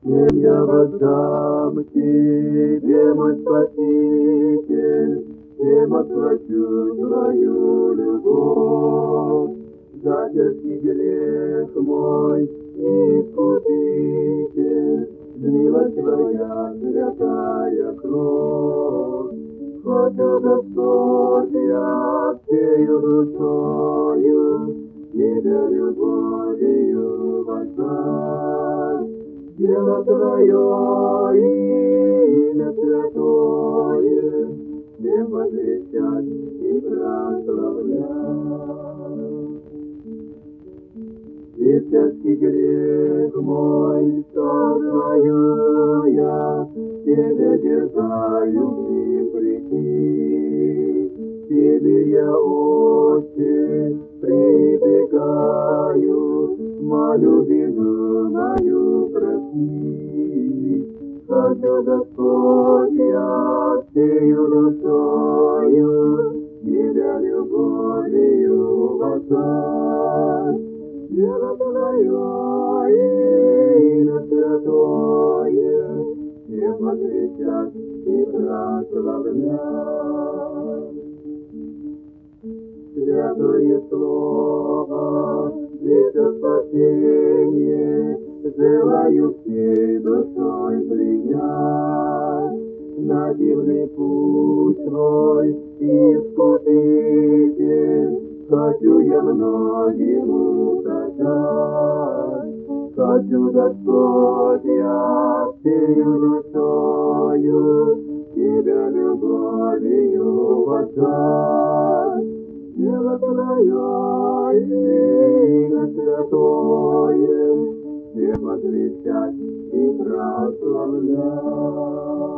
Всем я воздам тебе, мой Спаситель, всем отплачу твою любовь. За тяжкий грех мой искупитель, злилась твоя святая кровь. Хочу, Господь, я всею душою тебя любовью воздать. Дело твое, имя святое, всем возвещать и прославлять. И всякий грех мой, сознаю я, тебе дерзаю и прийти. Тебе я, Отче, прибегаю, молю вину мою прости. Хочу, Господь, я всею душою тебя любовью воздать. Дело твое, имя святое, всем возвещать и прославлять. Святое Слово, это спасение, желаю всей душой принять. На дивный путь твой, искупитель, хочу я многим указать. Хочу, Господь, я всею душою тебя любовью воздать. Дело твое, имя святое, всем возвещать и прославлять.